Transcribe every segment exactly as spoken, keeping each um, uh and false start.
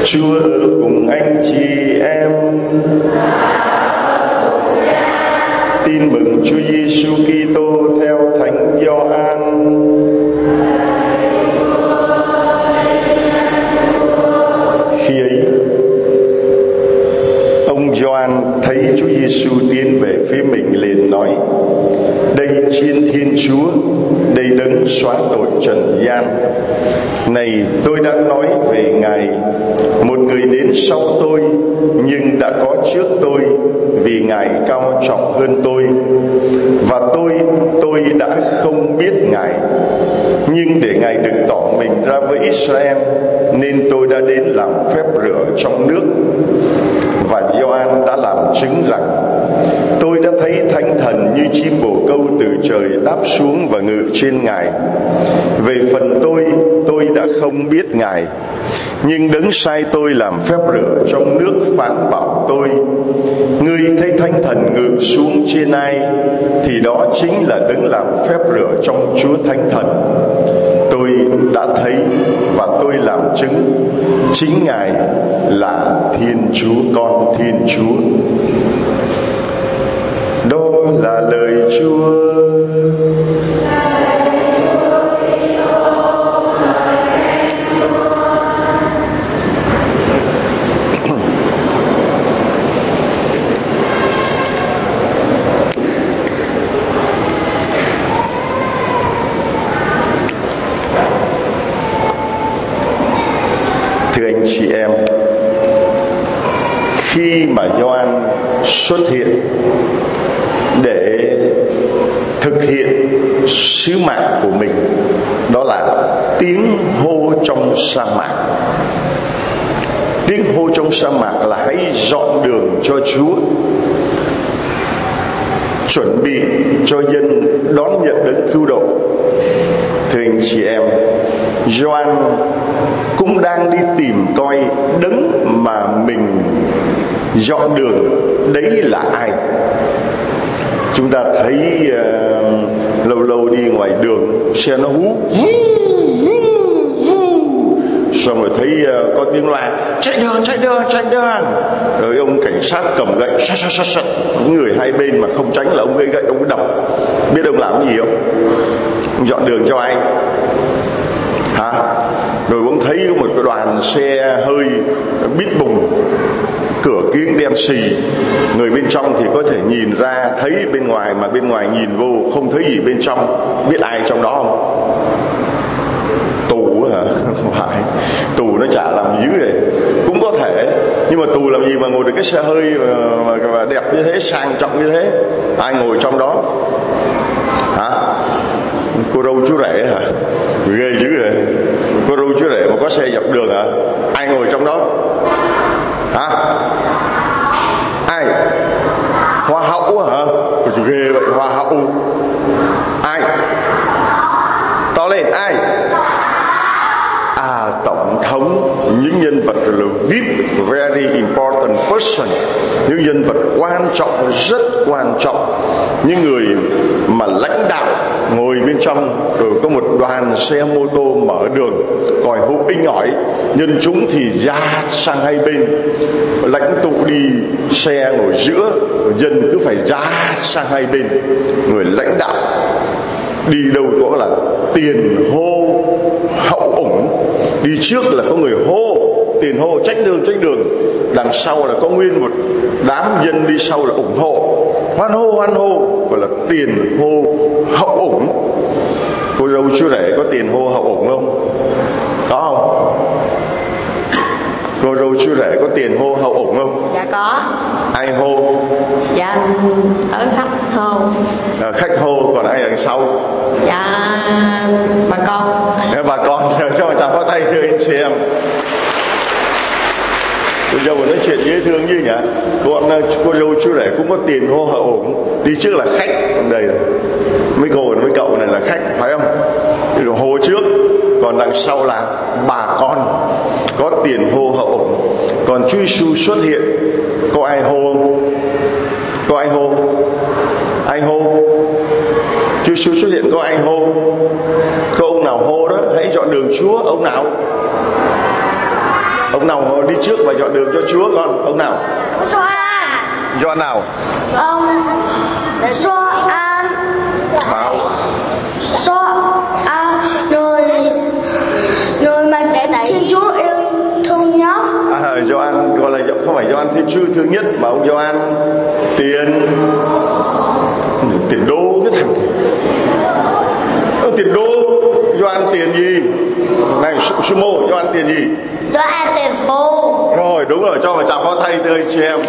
Chúa ở cùng anh chị em. Tin mừng Chúa Giêsu Kitô theo Thánh Gioan. Khi ấy, ông Gioan thấy Chúa Giêsu tiến về phía mình liền nói: Đây Chiên Thiên Chúa, đây Đấng xóa tội trần gian. Này, tôi đã nói về Ngài, một người đến sau tôi nhưng đã có trước tôi, vì Ngài cao trọng hơn tôi. Và tôi, tôi đã không biết Ngài, nhưng để Ngài được tỏ mình ra với Israel, nên tôi đã đến làm phép rửa trong nước. Và Gioan đã làm chứng rằng: Tôi đã thấy Thánh Thần như chim bồ câu từ trời đáp xuống và ngự trên Ngài. Về phần tôi, tôi đã không biết Ngài, nhưng Đấng sai tôi làm phép rửa trong nước phán bảo tôi: Ngươi thấy Thánh Thần ngự xuống trên ai, thì đó chính là Đấng làm phép rửa trong Chúa Thánh Thần. Tôi đã thấy và tôi làm chứng, chính Ngài là Thiên Chúa, con Thiên Chúa. Đó là lời Chúa. Thưa anh chị em, khi mà Gioan xuất hiện để thực hiện sứ mạng của mình, đó là tiếng hô trong sa mạc. Tiếng hô trong sa mạc là hãy dọn đường cho Chúa, chuẩn bị cho dân đón nhận Đấng cứu độ. Thưa anh chị em, Gioan cũng đang đi tìm coi Đấng mà mình dọn đường đấy là ai. Chúng ta thấy uh, lâu lâu đi ngoài đường xe nó hú, xong rồi thấy uh, có tiếng loa chạy đường chạy đường chạy đường, rồi ông cảnh sát cầm gậy sát sát sát sát, người hai bên mà không tránh là ông gây gậy, ông đập. Biết ông làm gì không? Ông dọn đường cho ai hả? Rồi cũng thấy có một cái đoàn xe hơi bít bùng, cửa kính đen xì, người bên trong thì có thể nhìn ra thấy bên ngoài, mà bên ngoài nhìn vô không thấy gì bên trong. Biết ai trong đó không? Tù hả? Không phải, tù nó chả làm dữ vậy. Cũng có thể, nhưng mà tù làm gì mà ngồi được cái xe hơi mà, mà đẹp như thế, sang trọng như thế? Ai ngồi trong đó hả? Cô dâu chú rể hả? Ghê dữ vậy. Cô dâu chú rể mà có xe dọc đường hả? Ai ngồi trong đó hả? Ai? Hoa hậu hả? Chú ghê vậy, hoa hậu. Ai? To lên, ai? À, tổng thống, những nhân vật là vê i pê, very important person, những nhân vật quan trọng, rất quan trọng, những người mà lãnh đạo ngồi bên trong. Rồi có một đoàn xe mô tô mở đường còi hô inh ỏi, nhân chúng thì ra sang hai bên. Lãnh tụ đi xe ngồi giữa, dân cứ phải ra sang hai bên. Người lãnh đạo đi đâu có là tiền hô hậu ủng, đi trước là có người hô tiền hô tránh đường tránh đường, đằng sau là có nguyên một đám dân đi sau là ủng hộ, hoan hô hoan hô, gọi là tiền hô hậu ủng. Cô dâu chú rể có tiền hô hậu ủng không? Có không? Cô dâu chú rể có tiền hô hậu ủng không? Dạ có. Ai hô? Dạ ở khách hô. À, khách hô, còn ai đằng sau? Dạ bà con. Dạ, bà con. Cho một tràng pháo tay thưa anh chị em. Cô dâu nói chuyện dễ thương như nhỉ? Cô, cô dâu chú rể cũng có tiền hô hậu ủng. Đi trước là khách, còn đây là mấy cô mấy cậu này là khách, phải không? Rồi hô trước, còn đằng sau là bà con có tiền hô hậu ủng. Còn Chúa Giêsu xuất hiện, có ai hô không? Có ai hô? Ai hô? Chúa Giêsu xuất hiện có ai hô? Có ông nào hô đó? Hãy chọn đường Chúa. Ông nào? Ông nào đi trước và dọn đường cho Chúa con? Ông nào? Gioan. Gioan nào? Ông Gioan. Bảo. Gioan người người mà để Thiên Chúa yêu thương nhất. À, Gioan gọi là không phải Gioan Thiên Chúa thương nhất mà ông Gioan tiền tiền đô cái thằng ông tiền đô. Gioan tiền gì này? Sumo Gioan tiền gì? Gioan tiền phù. Rồi đúng rồi, cho vào chào pháo thay thưa anh chị em.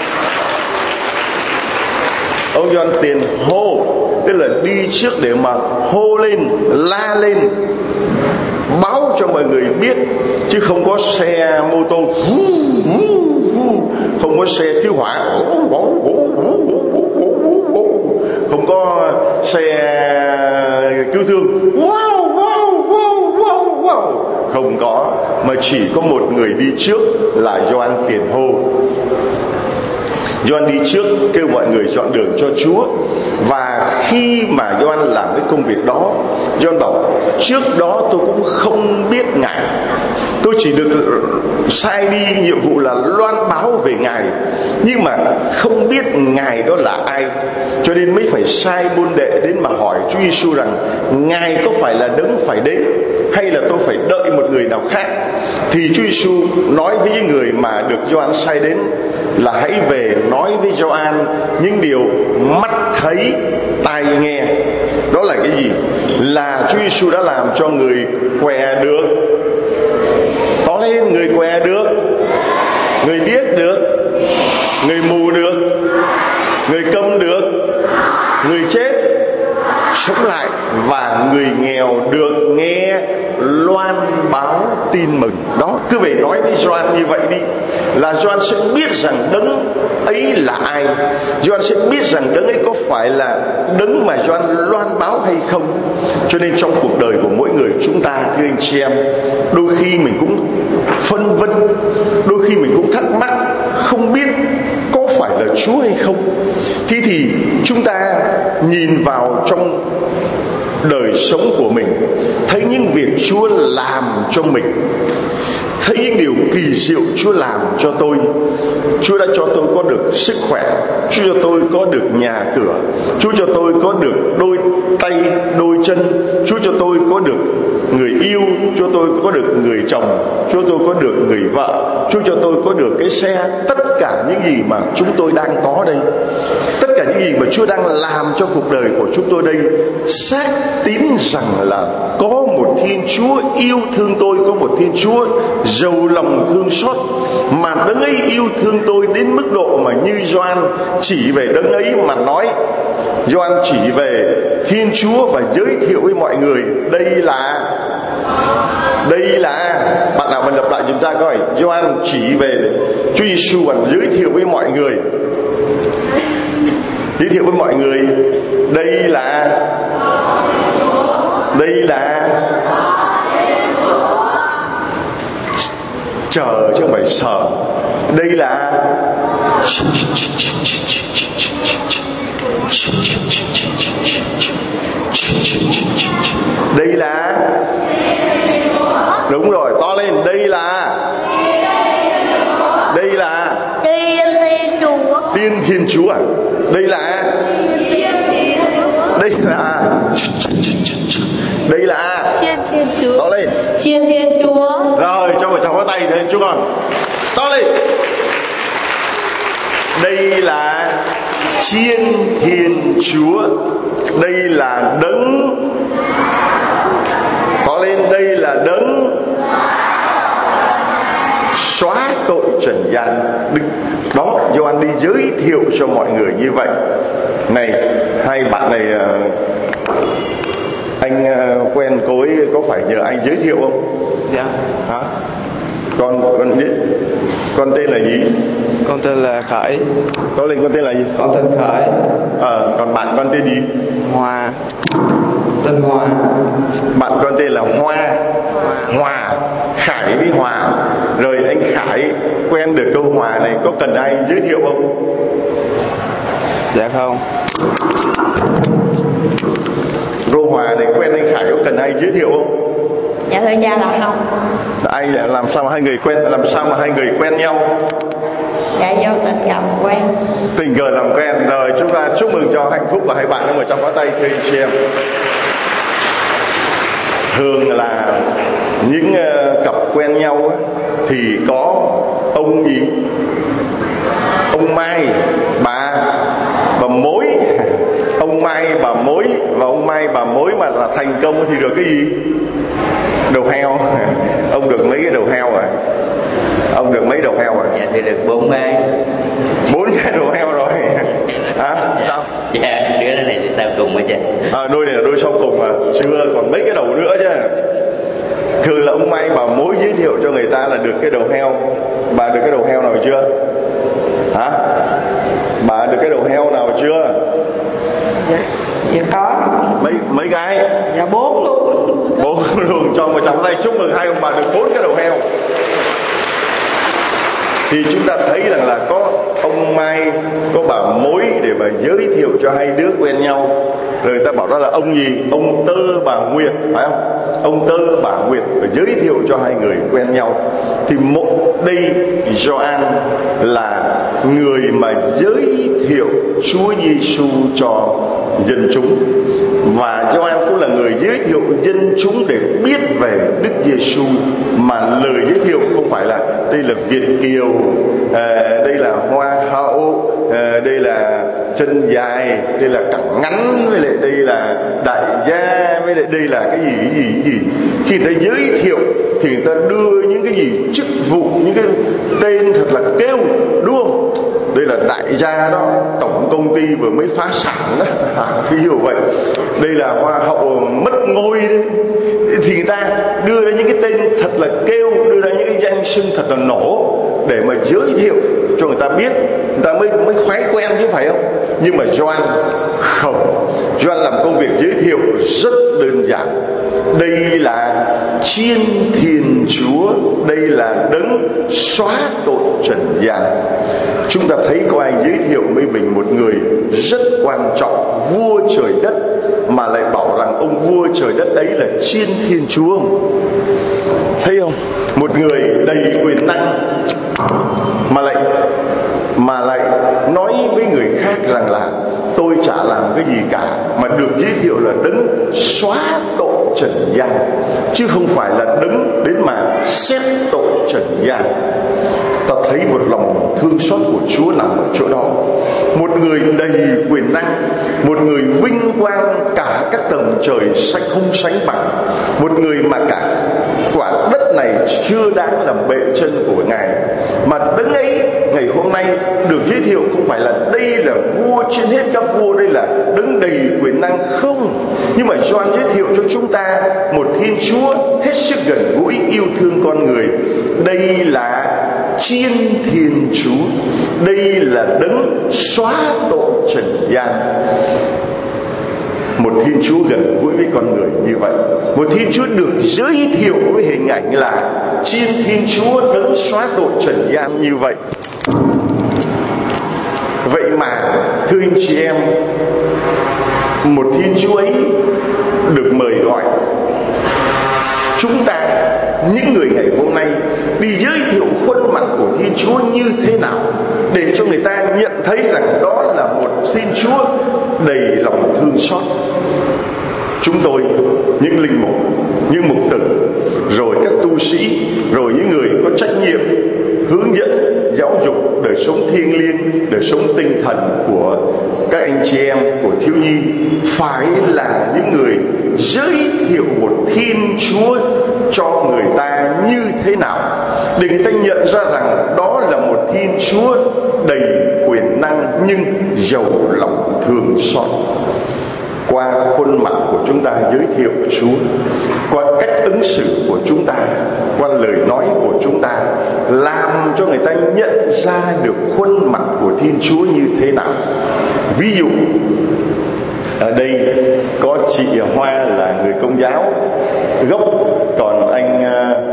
Ông Gioan tiền hô, tức là đi trước để mà hô lên, la lên, báo cho mọi người biết, chứ không có xe mô tô, không có xe cứu hỏa, không có xe cứu thương, wow, wow, wow, wow, wow. Không có, mà chỉ có một người đi trước là Gioan tiền hô. Gioan đi trước kêu mọi người chọn đường cho Chúa. Và khi mà Gioan làm cái công việc đó, Gioan bảo trước đó tôi cũng không biết Ngài, tôi chỉ được sai đi nhiệm vụ là loan báo về Ngài, nhưng mà không biết Ngài đó là ai, cho nên mới phải sai môn đệ đến mà hỏi Chúa Giêsu rằng Ngài có phải là đấng phải đến, hay là tôi phải đợi một người nào khác. Thì Chúa Giêsu nói với những người mà được Gioan sai đến là hãy về nói với Gioan những điều mắt thấy tai nghe. Đó là cái gì? Là Chúa Giêsu đã làm cho người què được, to lên, người què được, người điếc được, người mù được, người câm được, người chết sống lại, và người nghèo được nghe loan báo tin mừng. Đó, cứ về nói với Gioan như vậy đi, là Gioan sẽ biết rằng đấng ấy là ai. Gioan sẽ biết rằng đấng ấy có phải là đấng mà Gioan loan báo hay không. Cho nên trong cuộc đời của mỗi người chúng ta, thưa anh chị em, đôi khi mình cũng phân vân, đôi khi mình cũng thắc mắc, không biết có phải là Chúa hay không. Thế thì chúng ta nhìn vào trong đời sống của mình, thấy những việc Chúa làm cho mình, thấy những điều kỳ diệu Chúa làm cho tôi. Chúa đã cho tôi có được sức khỏe, Chúa cho tôi có được nhà cửa, Chúa cho tôi có được đôi tay đôi chân, Chúa cho tôi có được người yêu, Chúa tôi có được người chồng, Chúa tôi có được người vợ, Chúa cho tôi có được cái xe. Tất cả những gì mà chúng tôi đang có đây, tất cả những gì mà Chúa đang làm cho cuộc đời của chúng tôi đây, xác tín rằng là có một Thiên Chúa yêu thương tôi, có một Thiên Chúa giàu lòng thương xót, mà đấng ấy yêu thương tôi đến mức độ mà như Gioan chỉ về đấng ấy mà nói. Gioan chỉ về Thiên Chúa và giới thiệu với mọi người đây là đây là bạn nào mình đọc lại chúng ta coi. Gioan chỉ về Chúa Giêsu và giới thiệu với mọi người, giới thiệu với mọi người đây là đây là chờ chứ không phải sợ. Đây là đây là đúng rồi, to lên. Đây là đây là Tiên Thiên Chúa. Tiên Thiên Chúa à? Đây là đây là đây là Thiên Thiên Chúa. to lên. Thiên Thiên Chúa. Rồi cho một chồng có tay thế chú con, to lên. Đây là Chiên Thiên Chúa, đây là đấng, to lên, đây là đấng xóa tội trần gian. Đó, Gioan đi giới thiệu cho mọi người như vậy. Này, hai bạn này, anh quen cô ấy, có phải nhờ anh giới thiệu không? Dạ. Hả? Con con biết con tên là gì? Con tên là Khải. To lên, con tên là gì? Con tên Khải. Ờ, à, còn bạn con tên gì? Hòa. Tên Hòa. Bạn con tên là Hoa. Hòa. Khải với Hòa. Rồi anh Khải quen được câu Hòa này, có cần ai giới thiệu không? Dạ không. Cô Hòa này quen anh Khải, có cần ai giới thiệu không? Dạ thưa cha là không. Ai làm sao mà hai người quen làm sao mà hai người quen nhau? Dạ vô tình gặp quen. Tình cờ làm quen. Rồi chúng ta chúc mừng cho hạnh phúc của hai bạn. Ngồi trong khóa tay thưa anh chị em. Thường là những uh, cặp quen nhau á, thì có ông gì? Ông Mai, bà bà mối. Ông Mai bà mối, và ông Mai bà mối mà là thành công thì được cái gì? Đầu heo. Ông được mấy cái đầu heo rồi? Ông được mấy đầu heo rồi? Dạ thì được bốn cái. Bốn cái đầu heo rồi. Hả? Sao? Dạ đứa này thì sau cùng mới chứ. À, đôi này là đôi sau cùng mà chưa còn mấy cái đầu nữa chứ. Thường là ông Mai bà mối giới thiệu cho người ta là được cái đầu heo. Bà được cái đầu heo nào chưa? Hả? Bà được cái đầu heo nào chưa? Dạ, dạ có. Mấy mấy cái? Dạ bốn luôn. Bốn luôn. Cho một tràng tay chúc mừng hai ông bà được bốn cái đầu heo. Thì chúng ta thấy rằng là có ông Mai, có bà mối để mà giới thiệu cho hai đứa quen nhau. Rồi người ta bảo đó là ông gì? Ông Tơ bà Nguyệt, phải không? Ông Tơ bà Nguyệt và giới thiệu cho hai người quen nhau. Thì một đây Gioan là người mà giới thiệu Chúa Giêsu cho dân chúng, và Gioan cũng là người giới thiệu dân chúng để biết về Đức Giêsu. Mà lời giới thiệu không phải là đây là Việt kiều, à, đây là hoa hậu, à, đây là chân dài, đây là cẳng ngắn, với lại đây là đại gia, với lại đây là cái gì cái gì cái gì. Khi người ta giới thiệu thì người ta đưa những cái gì chức vụ, những cái tên thật là kêu, đúng không? Đây là đại gia đó, tổng công ty vừa mới phá sản đó, ví dụ vậy. Đây là hoa hậu mất ngôi đấy. Thì người ta đưa ra những cái tên thật là kêu, đưa ra những cái danh xưng thật là nổ để mà giới thiệu cho người ta biết, người ta mới mới khoái quen chứ, phải không? Nhưng mà Gioan không. Gioan làm công việc giới thiệu rất đơn giản. Đây là Chiên Thiên Chúa, đây là đấng xóa tội trần gian. Chúng ta thấy có ai giới thiệu với mình một người rất quan trọng, vua trời đất, mà lại bảo rằng ông vua trời đất ấy là Chiên Thiên Chúa không? Thấy không? Một người đầy quyền năng mà lại mà lại nói với người khác rằng là tôi chả làm cái gì cả, mà được giới thiệu là đấng xóa tội trần gian, chứ không phải là đấng đến mà xét tội trần gian. Ta thấy một lòng thương xót của Chúa nằm ở chỗ đó. Một người đầy quyền năng, một người vinh quang cả các tầng trời sanh không sánh bằng, một người mà cả quả đất này chưa đáng làm bệ chân của Ngài, mà đấng ấy ngày hôm nay được giới thiệu không phải là đây là vua trên hết các vua, đây là đấng đầy quyền năng không. Nhưng mà Gioan giới thiệu cho chúng ta một Thiên Chúa hết sức gần gũi, yêu thương con người. Đây là Chiên Thiên Chúa, đây là đấng xóa tội trần gian. Một Thiên Chúa gần gũi với con người như vậy, một Thiên Chúa được giới thiệu với hình ảnh là Chiên Thiên Chúa, đấng xóa tội trần gian như vậy. Vậy mà thưa anh chị em, một Thiên Chúa ấy được mời gọi chúng ta, những người ngày hôm nay, đi giới thiệu khuôn mặt của Thiên Chúa như thế nào, để cho người ta nhận thấy rằng đó là một Thiên Chúa đầy lòng thương xót. Chúng tôi, những linh mục, những mục tử, rồi các tu sĩ, rồi những người có trách nhiệm hướng dẫn giáo dục đời sống thiêng liêng, đời sống tinh thần của các anh chị em, của thiếu nhi, phải là những người giới thiệu một Thiên Chúa cho người ta như thế nào, để người ta nhận ra rằng đó là một Thiên Chúa đầy quyền năng nhưng giàu lòng thương xót. Qua khuôn mặt của chúng ta giới thiệu Chúa, qua cách ứng xử của chúng ta, qua lời nói của chúng ta, làm cho người ta nhận ra được khuôn mặt của Thiên Chúa như thế nào. Ví dụ ở đây có chị Hoa là người Công giáo gốc, còn anh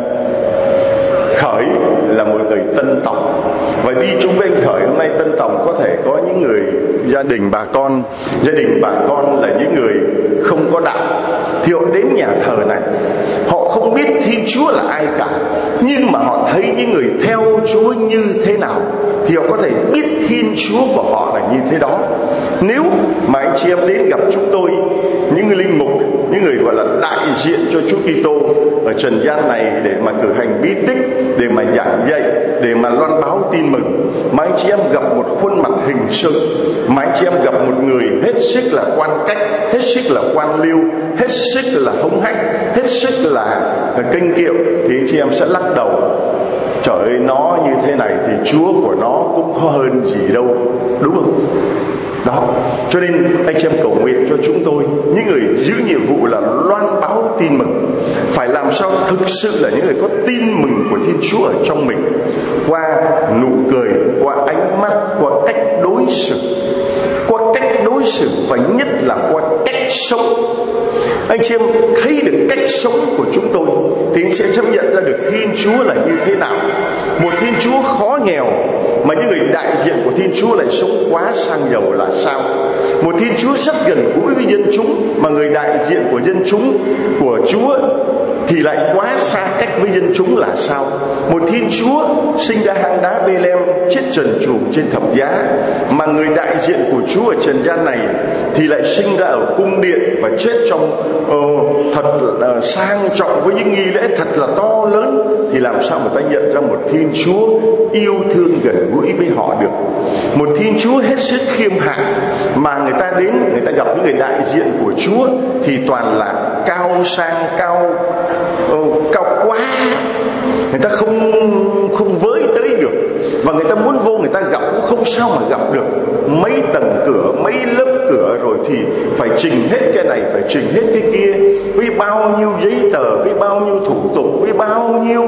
Khởi là một người Tân Tòng. Và đi chung với anh Khởi hôm nay Tân Tòng có thể có những người gia đình bà con, gia đình bà con là những người không có đạo, thì họ đến nhà thờ này, họ không biết Thiên Chúa là ai cả, nhưng mà họ thấy những người theo Chúa như thế nào thì họ có thể biết Thiên Chúa của họ là như thế đó. Nếu mà anh chị em đến gặp chúng tôi, những người linh mục, những người gọi là đại diện cho Chúa Kitô ở trần gian này, để mà cử hành bí tích, để mà giảng dạy, để mà loan báo tin mừng, mà anh chị em gặp một khuôn mặt hình sự, mà anh chị em gặp một người hết sức là quan cách, hết sức là quan liêu, hết sức là hống hách, hết sức là kênh kiệu, thì anh chị em sẽ lắc đầu: trời ơi, nó như thế này thì Chúa của nó cũng có hơn gì đâu, đúng không? Đó, cho nên anh chị em cầu nguyện cho chúng tôi, những người giữ nhiệm vụ là loan báo tin mừng, phải làm sao thực sự là những người có tin mừng của Thiên Chúa ở trong mình, qua nụ cười, qua ánh mắt, qua cách đối xử, qua cách đối xử và nhất là qua cách sống. Anh chị em thấy được cách sống của chúng tôi thì anh sẽ chấp nhận ra được Thiên Chúa là như thế nào. Một Thiên Chúa khó nghèo mà những người đại diện của Thiên Chúa lại sống quá sang giàu là sao? Một Thiên Chúa rất gần gũi với dân chúng mà người đại diện của dân chúng của Chúa thì lại quá xa cách với dân chúng là sao? Một Thiên Chúa sinh ra hang đá Bê-lem, chết trần truồng trên thập giá, mà người đại diện của Chúa ở trần gian này thì lại sinh ra ở cung điện và chết trong uh, thật uh, sang trọng với những nghi lễ thật là to lớn, thì làm sao người ta nhận ra một Thiên Chúa yêu thương gần gũi với họ được? Một Thiên Chúa hết sức khiêm hạ mà người ta đến, người ta gặp những người đại diện của Chúa thì toàn là cao sang, cao uh, cao quá, người ta không không với tới được, và người ta muốn vô người ta gặp cũng không sao mà gặp được. Mấy tầng cửa, mấy lớp cửa, rồi thì phải trình hết cái này, phải trình hết cái kia, với bao nhiêu giấy tờ, với bao nhiêu thủ tục, với bao nhiêu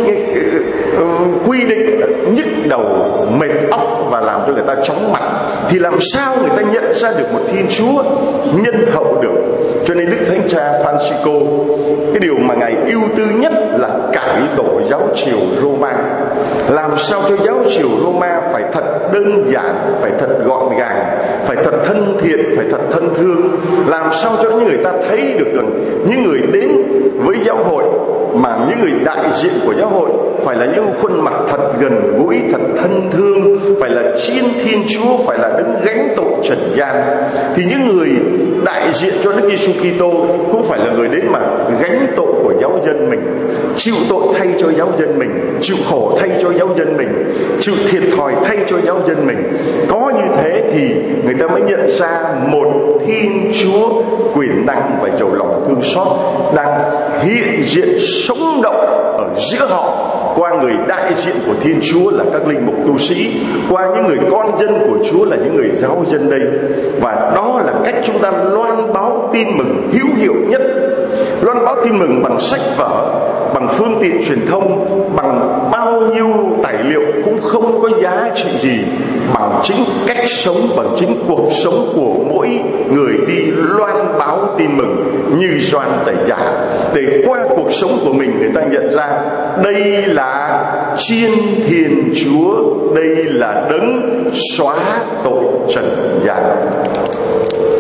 uh, quy định nhức đầu mệt óc và làm cho người ta chóng mặt, thì làm sao người ta nhận ra được một Thiên Chúa nhân hậu được? Cho nên Đức Thánh Cha Francisco, cái điều mà ngài ưu tư nhất là cải tổ giáo triều Roma. Làm sao cho giáo triều Roma phải thật đơn giản, phải thật gọn gàng, phải thật thân thiện, phải thật thân thương. Làm sao cho những người ta thấy được rằng những người đến với giáo hội, mà những người đại diện của giáo hội phải là những khuôn mặt thật gần gũi, thật thân thương, phải là chiên Thiên Chúa, phải là đứng gánh tội trần gian. Thì những người đại diện cho Đức Giêsu Kitô cũng phải là người đến mà gánh tội của giáo dân mình, chịu tội thay cho giáo dân mình, chịu khổ thay cho giáo dân mình, chịu thiệt thòi thay cho giáo dân mình. Có như thế thì người ta mới nhận ra một Thiên Chúa quyền năng và giàu lòng thương xót đang hiện diện sống động ở giữa họ, qua người đại diện của Thiên Chúa là các linh mục tu sĩ, qua những người con dân của Chúa là những người giáo dân đây. Và đó là cách chúng ta loan báo tin mừng hữu hiệu nhất. Loan báo tin mừng bằng sách vở, bằng phương tiện truyền thông, bằng bao nhiêu tài liệu cũng không có giá trị gì bằng chính cách sống, bằng chính cuộc sống của mỗi người đi loan báo tin mừng như Gioan Tẩy Giả, để qua cuộc sống của mình người ta nhận ra đây là chiên Thiên Chúa, đây là đấng xóa tội trần gian.